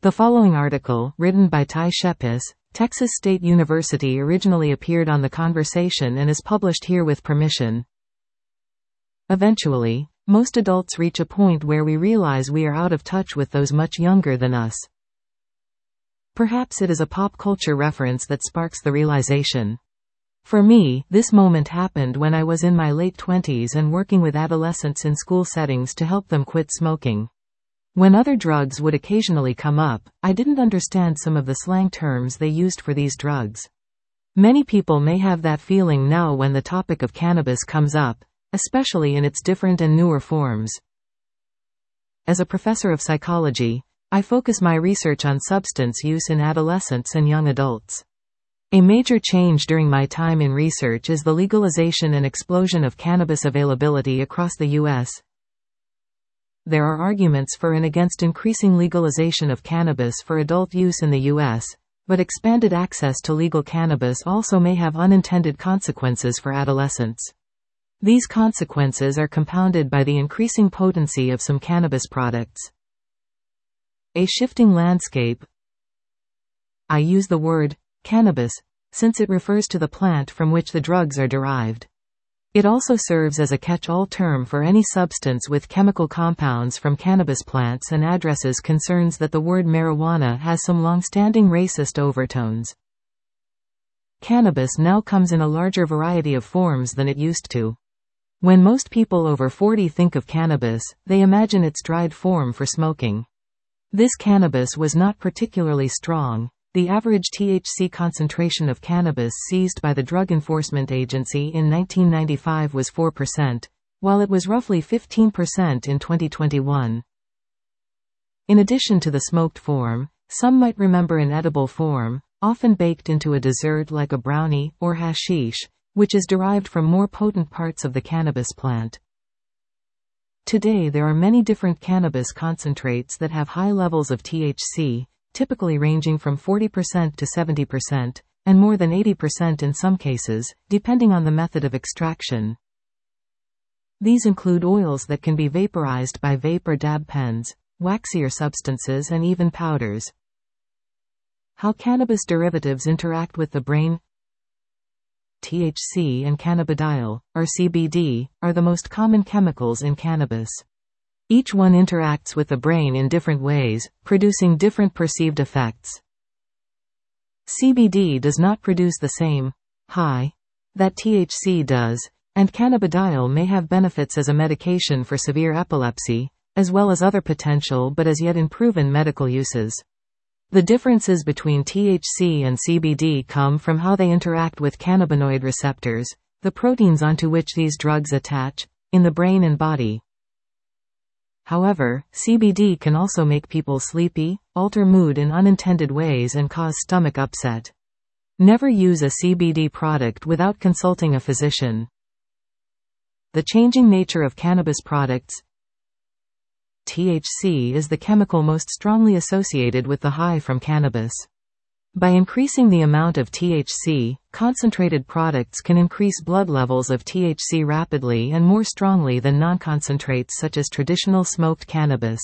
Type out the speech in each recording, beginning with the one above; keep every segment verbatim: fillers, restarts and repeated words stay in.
The following article, written by Ty Shepis, Texas State University, originally appeared on The Conversation and is published here with permission. Eventually, most adults reach a point where we realize we are out of touch with those much younger than us. Perhaps it is a pop culture reference that sparks the realization. For me, this moment happened when I was in my late twenties and working with adolescents in school settings to help them quit smoking. When other drugs would occasionally come up, I didn't understand some of the slang terms they used for these drugs. Many people may have that feeling now when the topic of cannabis comes up, especially in its different and newer forms. As a professor of psychology, I focus my research on substance use in adolescents and young adults. A major change during my time in research is the legalization and explosion of cannabis availability across the U S There are arguments for and against increasing legalization of cannabis for adult use in the U S, but expanded access to legal cannabis also may have unintended consequences for adolescents. These consequences are compounded by the increasing potency of some cannabis products. A shifting landscape. I use the word cannabis since it refers to the plant from which the drugs are derived. It also serves as a catch-all term for any substance with chemical compounds from cannabis plants and addresses concerns that the word marijuana has some long-standing racist overtones. Cannabis now comes in a larger variety of forms than it used to. When most people over forty think of cannabis, they imagine its dried form for smoking. This cannabis was not particularly strong. The average T H C concentration of cannabis seized by the Drug Enforcement Agency in nineteen ninety-five was four percent, while it was roughly fifteen percent in twenty twenty-one. In addition to the smoked form, some might remember an edible form, often baked into a dessert like a brownie, or hashish, which is derived from more potent parts of the cannabis plant. Today there are many different cannabis concentrates that have high levels of T H C, typically ranging from forty percent to seventy percent, and more than eighty percent in some cases, depending on the method of extraction. These include oils that can be vaporized by vape or dab pens, waxier substances, and even powders. How cannabis derivatives interact with the brain. T H C and cannabidiol, or C B D, are the most common chemicals in cannabis. Each one interacts with the brain in different ways, producing different perceived effects. C B D does not produce the same high that T H C does, and cannabidiol may have benefits as a medication for severe epilepsy, as well as other potential but as yet unproven medical uses. The differences between T H C and C B D come from how they interact with cannabinoid receptors, the proteins onto which these drugs attach, in the brain and body. However, C B D can also make people sleepy, alter mood in unintended ways, and cause stomach upset. Never use a C B D product without consulting a physician. The changing nature of cannabis products. T H C is the chemical most strongly associated with the high from cannabis. By increasing the amount of T H C, concentrated products can increase blood levels of T H C rapidly and more strongly than non-concentrates such as traditional smoked cannabis.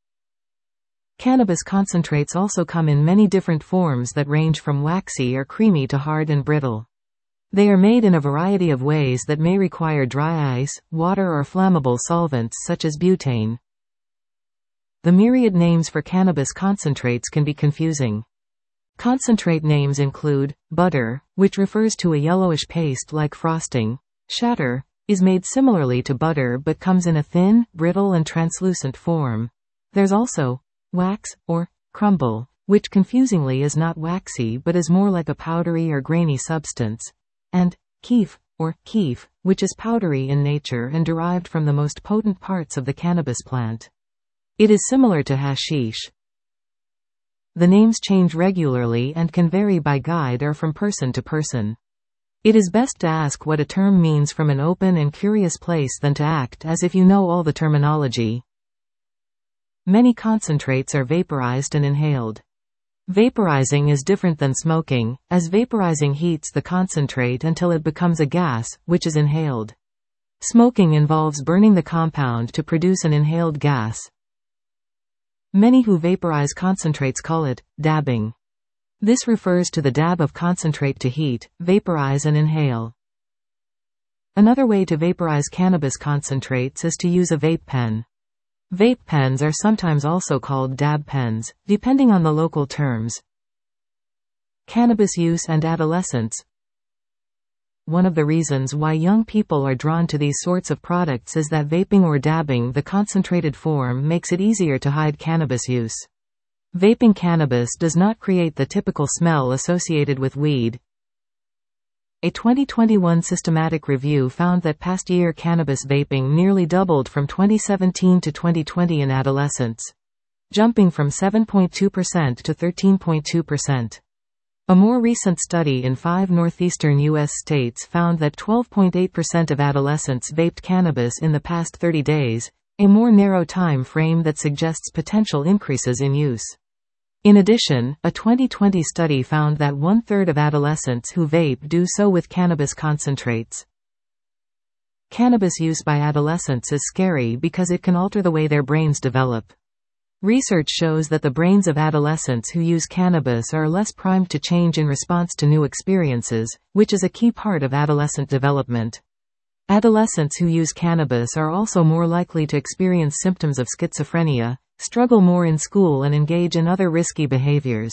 Cannabis concentrates also come in many different forms that range from waxy or creamy to hard and brittle. They are made in a variety of ways that may require dry ice, water, or flammable solvents such as butane. The myriad names for cannabis concentrates can be confusing. Concentrate names include butter, which refers to a yellowish paste like frosting. Shatter is made similarly to butter but comes in a thin, brittle, and translucent form. There's also wax, or crumble, which confusingly is not waxy but is more like a powdery or grainy substance, and keef, or keef, which is powdery in nature and derived from the most potent parts of the cannabis plant. It is similar to hashish. The names change regularly and can vary by guide or from person to person. It is best to ask what a term means from an open and curious place than to act as if you know all the terminology. Many concentrates are vaporized and inhaled. Vaporizing is different than smoking, as vaporizing heats the concentrate until it becomes a gas, which is inhaled. Smoking involves burning the compound to produce an inhaled gas. Many who vaporize concentrates call it dabbing. This refers to the dab of concentrate to heat, vaporize and inhale. Another way to vaporize cannabis concentrates is to use a vape pen. Vape pens are sometimes also called dab pens, depending on the local terms. Cannabis use and adolescence. One of the reasons why young people are drawn to these sorts of products is that vaping or dabbing the concentrated form makes it easier to hide cannabis use. Vaping cannabis does not create the typical smell associated with weed. A twenty twenty-one systematic review found that past year cannabis vaping nearly doubled from twenty seventeen to twenty twenty in adolescents, jumping from seven point two percent to thirteen point two percent. A more recent study in five northeastern U S states found that twelve point eight percent of adolescents vaped cannabis in the past thirty days, a more narrow time frame that suggests potential increases in use. In addition, a twenty twenty study found that one-third of adolescents who vape do so with cannabis concentrates. Cannabis use by adolescents is scary because it can alter the way their brains develop. Research shows that the brains of adolescents who use cannabis are less primed to change in response to new experiences, which is a key part of adolescent development. Adolescents who use cannabis are also more likely to experience symptoms of schizophrenia, struggle more in school and engage in other risky behaviors.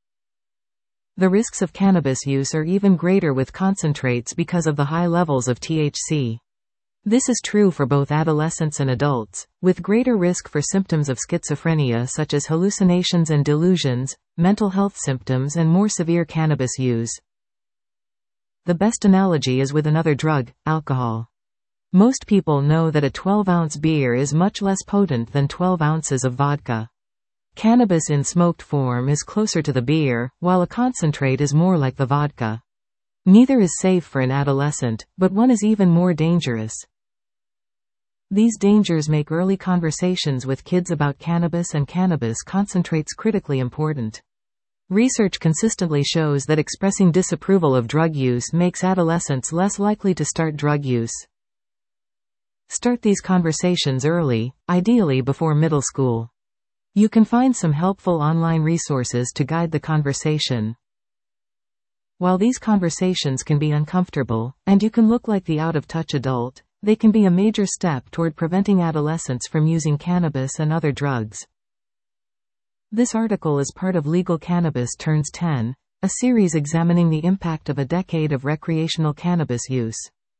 The risks of cannabis use are even greater with concentrates because of the high levels of T H C. This is true for both adolescents and adults, with greater risk for symptoms of schizophrenia such as hallucinations and delusions, mental health symptoms and more severe cannabis use. The best analogy is with another drug, alcohol. Most people know that a twelve-ounce beer is much less potent than twelve ounces of vodka. Cannabis in smoked form is closer to the beer, while a concentrate is more like the vodka. Neither is safe for an adolescent, but one is even more dangerous. These dangers make early conversations with kids about cannabis and cannabis concentrates critically important. Research consistently shows that expressing disapproval of drug use makes adolescents less likely to start drug use. Start these conversations early, ideally before middle school. You can find some helpful online resources to guide the conversation. While these conversations can be uncomfortable, and you can look like the out-of-touch adult, they can be a major step toward preventing adolescents from using cannabis and other drugs. This article is part of Legal Cannabis Turns ten, a series examining the impact of a decade of recreational cannabis use.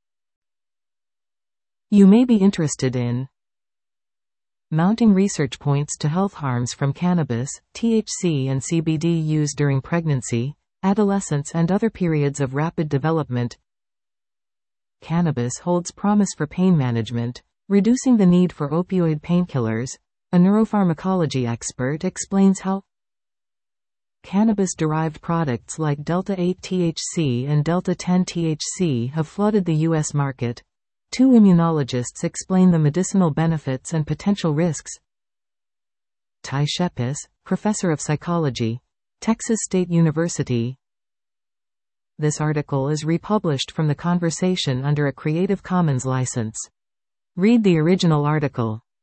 You may be interested in mounting research points to health harms from cannabis, T H C and C B D use during pregnancy, adolescence and other periods of rapid development. Cannabis holds promise for pain management, reducing the need for opioid painkillers. A neuropharmacology expert explains how cannabis-derived products like delta eight T H C and delta ten T H C have flooded the U S market. Two immunologists explain the medicinal benefits and potential risks. Ty Shepis, professor of psychology, Texas State University. This article is republished from the conversation under a Creative Commons license. Read the original article.